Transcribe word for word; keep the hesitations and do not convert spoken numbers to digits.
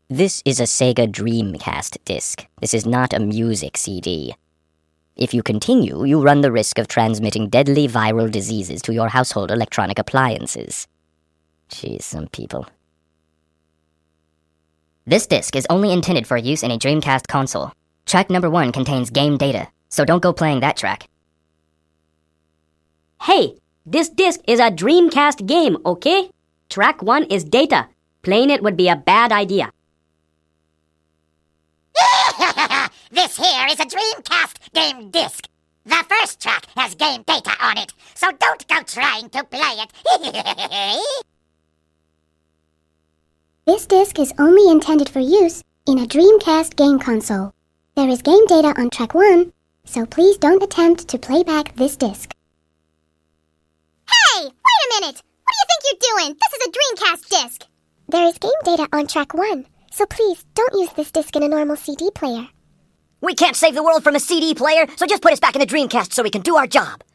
This is a Sega Dreamcast disc. This is not a music C D. If you continue, you run the risk of transmitting deadly viral diseases to your household electronic appliances. Jeez, some people. This disc is only intended for use in a Dreamcast console. Track number one contains game data, so don't go playing that track. Hey, this disc is a Dreamcast game, okay? Track one is data. Playing it would be a bad idea. This here is a Dreamcast game disc. The first track has game data on it, so don't go trying to play it. This disc is only intended for use in a Dreamcast game console. There is game data on track one, so please don't attempt to play back this disc. Hey, wait a minute! What do you think you're doing? This is a Dreamcast disc. There is game data on track one, so please don't use this disc in a normal C D player. We can't save the world from a C D player, so just put us back in the Dreamcast so we can do our job.